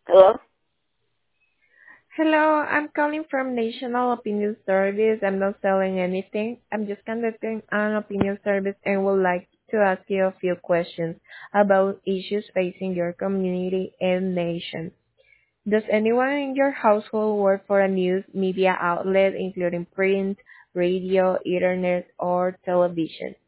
Hello? Hello, I'm calling from National Opinion Service. I'm not selling anything. I'm just conducting an opinion service and would like to ask you a few questions about issues facing your community and nation. Does anyone in your household work for a news media outlet, including print, radio, internet, or television?